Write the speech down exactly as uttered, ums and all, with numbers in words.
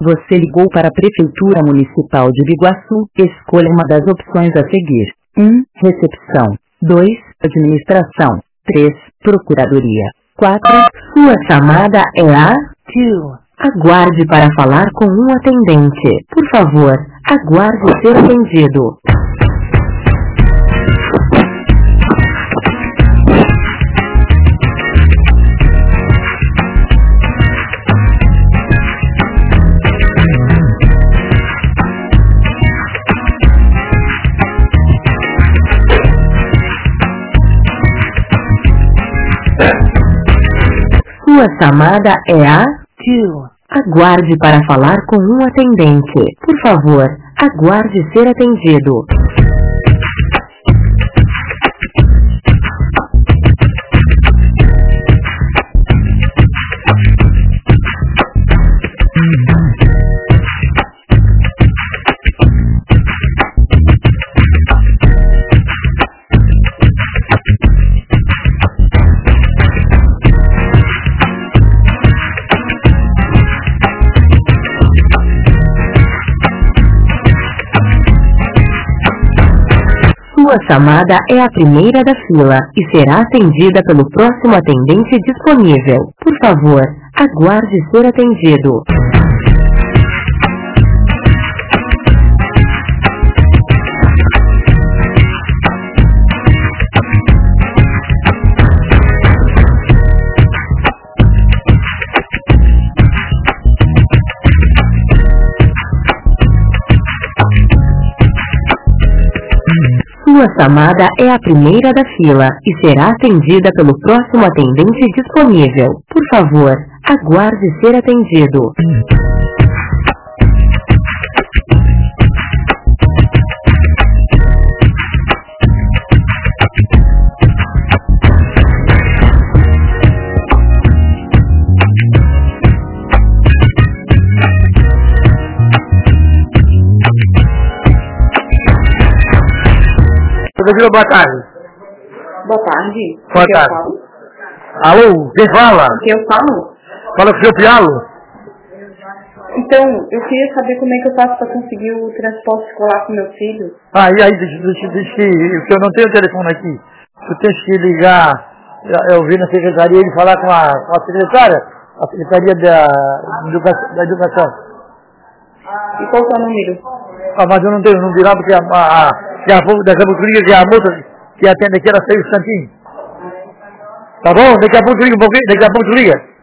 Você ligou para a Prefeitura Municipal de Biguaçu. Escolha uma das opções a seguir. um. Recepção. dois. Administração. três. Procuradoria. quatro. Sua chamada é a dois. Aguarde para falar com um atendente. Por favor, aguarde ser atendido. Sua chamada é a dois. Aguarde para falar com um atendente. Por favor, aguarde ser atendido. Sua chamada é a primeira da fila e será atendida pelo próximo atendente disponível. Por favor, aguarde ser atendido. Sua chamada é a primeira da fila e será atendida pelo próximo atendente disponível. Por favor, aguarde ser atendido. Boa tarde. Boa tarde. Boa tarde. Alô, quem fala? O que eu falo? Fala com o seu Pialo. Então, eu queria saber como é que eu faço para conseguir o transporte escolar com meu filho. Ah, e aí, deixa, deixa, deixa que eu não tenho o telefone aqui. Tu tens que ligar, eu vi na secretaria ele falar com a, com a secretária, a secretaria da, educação, da educação. E qual é o número? Ah, mas eu não tenho o número lá porque a, a, a que a daqui a pouco liga, que a moça que atende aqui, ela saiu um instantinho. Tá bom? Daqui a pouco liga um pouquinho, daqui a pouco liga.